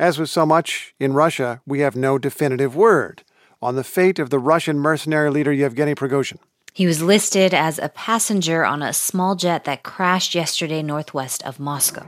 As with so much in Russia, we have no definitive word on the fate of the Russian mercenary leader Yevgeny Prigozhin. He was listed as a passenger on a small jet that crashed yesterday northwest of Moscow.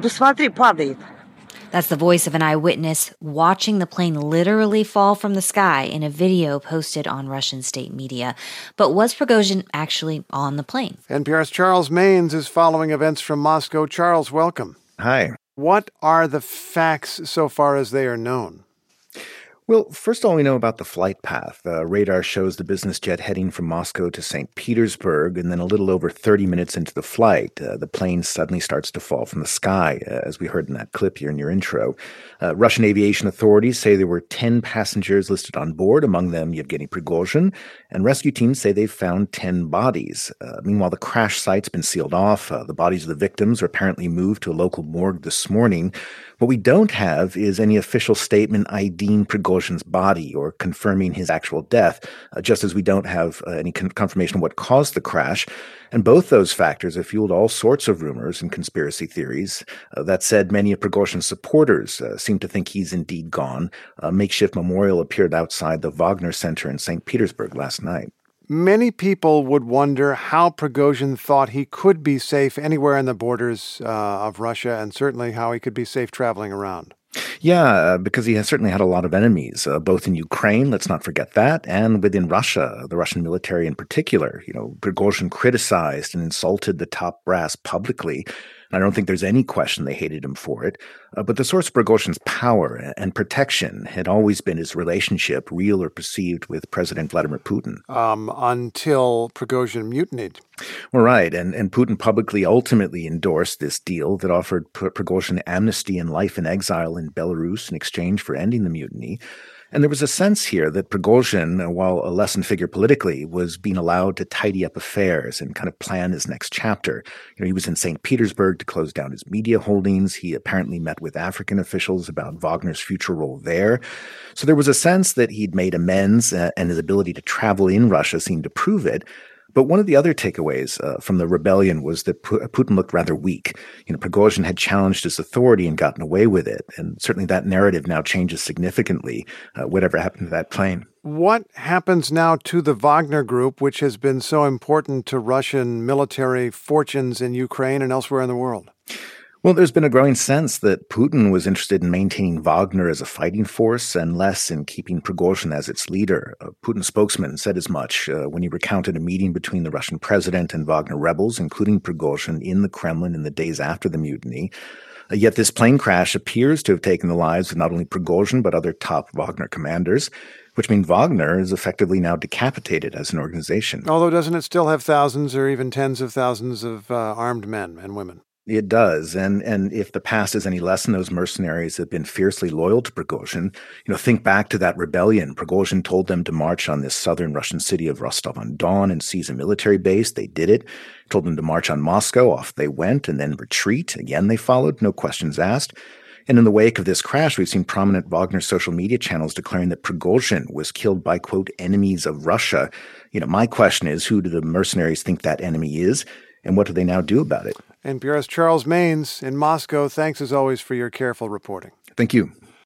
That's the voice of an eyewitness watching the plane literally fall from the sky in a video posted on Russian state media. But was Prigozhin actually on the plane? NPR's Charles Maynes is following events from Moscow. Charles, welcome. Hi. What are the facts so far as they are known? Well, first all we know about the flight path. Radar shows the business jet heading from Moscow to St. Petersburg, and then a little over 30 minutes into the flight, the plane suddenly starts to fall from the sky, as we heard in that clip here in your intro. Russian aviation authorities say there were 10 passengers listed on board, among them Yevgeny Prigozhin, and rescue teams say they've found 10 bodies. Meanwhile, the crash site's been sealed off. The bodies of the victims are apparently moved to a local morgue this morning. What we don't have is any official statement IDing Prigozhin's body or confirming his actual death, just as we don't have any confirmation of what caused the crash. And both those factors have fueled all sorts of rumors and conspiracy theories. That said, many of Prigozhin's supporters seem to think he's indeed gone. A makeshift memorial appeared outside the Wagner Center in St. Petersburg last night. Many people would wonder how Prigozhin thought he could be safe anywhere in the borders of Russia, and certainly how he could be safe traveling around. Yeah, because he has certainly had a lot of enemies, both in Ukraine, let's not forget that, and within Russia, the Russian military in particular. Prigozhin criticized and insulted the top brass publicly. I don't think there's any question they hated him for it. But the source of Prigozhin's power and protection had always been his relationship, real or perceived, with President Vladimir Putin. Until Prigozhin mutinied. Well, right. And Putin publicly ultimately endorsed this deal that offered Prigozhin amnesty and life in exile in Belarus in exchange for ending the mutiny. And there was a sense here that Prigozhin, while a lesson figure politically, was being allowed to tidy up affairs and kind of plan his next chapter. He was in St. Petersburg to close down his media holdings. He apparently met with African officials about Wagner's future role there. So there was a sense that he'd made amends, and his ability to travel in Russia seemed to prove it. But one of the other takeaways from the rebellion was that Putin looked rather weak. Prigozhin had challenged his authority and gotten away with it. And certainly that narrative now changes significantly, whatever happened to that plane. What happens now to the Wagner Group, which has been so important to Russian military fortunes in Ukraine and elsewhere in the world? Well, there's been a growing sense that Putin was interested in maintaining Wagner as a fighting force and less in keeping Prigozhin as its leader. Putin's spokesman said as much when he recounted a meeting between the Russian president and Wagner rebels, including Prigozhin, in the Kremlin in the days after the mutiny. Yet this plane crash appears to have taken the lives of not only Prigozhin, but other top Wagner commanders, which means Wagner is effectively now decapitated as an organization. Although doesn't it still have thousands or even tens of thousands of armed men and women? It does. And if the past is any lesson, those mercenaries have been fiercely loyal to Prigozhin. Think back to that rebellion. Prigozhin told them to march on this southern Russian city of Rostov-on-Don and seize a military base. They did it. Told them to march on Moscow. Off they went, and then retreat. Again, they followed. No questions asked. And in the wake of this crash, we've seen prominent Wagner social media channels declaring that Prigozhin was killed by, quote, enemies of Russia. My question is, who do the mercenaries think that enemy is? And what do they now do about it? NPR's Charles Maynes in Moscow. Thanks as always for your careful reporting. Thank you.